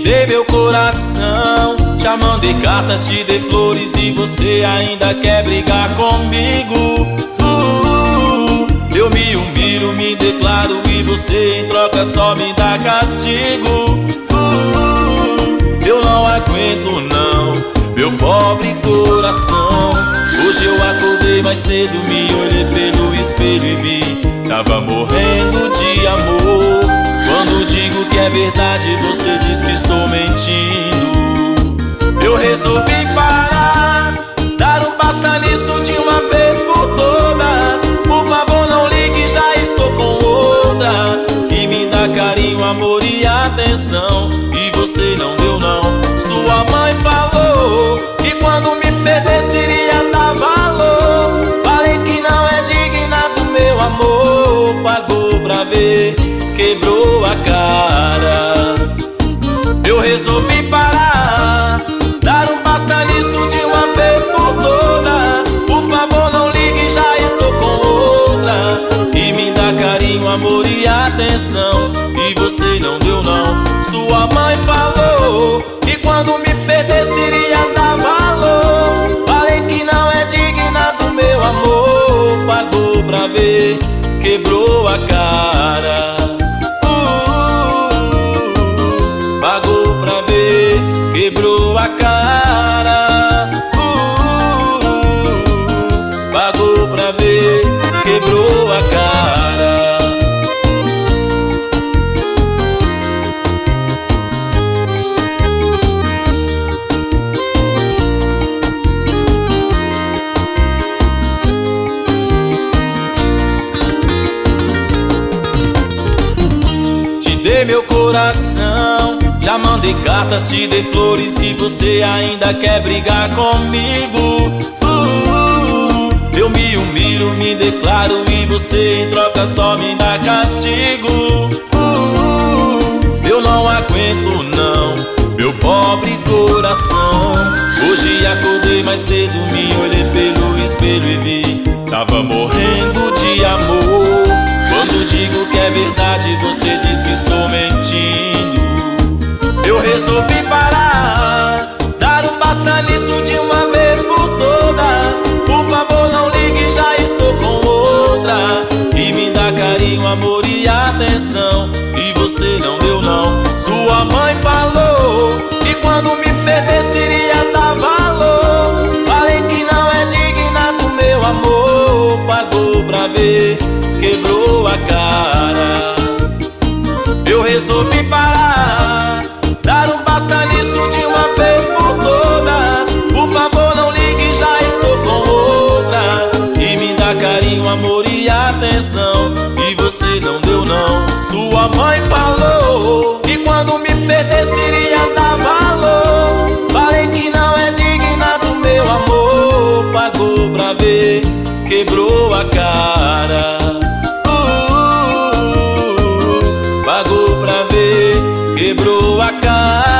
dei meu coração, já mandei cartas, te dei flores e você ainda quer brigar comigo. Eu me humilho, me declaro e você em troca só me dá castigo. Eu não aguento não, meu pobre coração. Hoje eu acordei mais cedo, me olhei pelo espelho e vi, tava morrendo de amor. Quando digo que é verdade, você diz que estou mentindo. Eu resolvi parar, dar um basta nisso de uma vez por todas. Por favor não ligue, já estou com outra, e me dá carinho, amor e atenção, e você não deu não. Sua mãe falou que quando me perdesse iria dar valor. Falei que não é digna do meu amor. Pagou pra ver, quebrou a cara. Eu resolvi parar, dar um basta nisso de uma vez por todas. Por favor não ligue, já estou com outra, e me dá carinho, amor e atenção, e você não deu não. Sua mãe falou que quando me perdesse iria dar valor. Falei que não é digna do meu amor. Pagou pra ver, quebrou a cara. Pagou pra ver, quebrou a cara. Pagou pra ver, quebrou a cara. Dei meu coração, já mandei cartas, te dei flores e você ainda quer brigar comigo. Eu me humilho, me declaro e você em troca só me dá castigo. Eu não aguento não, meu pobre coração. Hoje acordei mais cedo, me olhei pelo espelho e vi, tava morrendo de amor. Quando digo que é verdade, você diz que estou mentindo. Eu resolvi parar, dar um basta nisso de uma vez por todas. Por favor não ligue, já estou com outra, e me dá carinho, amor e atenção, e você não deu não. Sua mãe falou que quando me perdesse iria dar valor. Falei que não é digna do meu amor. Pagou pra ver, quebrou a cara. Eu resolvi parar, dar um basta nisso de uma vez por todas. Por favor não ligue, já estou com outra, e me dá carinho, amor e atenção, e você não deu não. Sua mãe falou que quando me perdesse iria dar valor. Falei que não é digna do meu amor. Pagou pra ver, quebrou a cara. Pagou pra ver, quebrou a cara.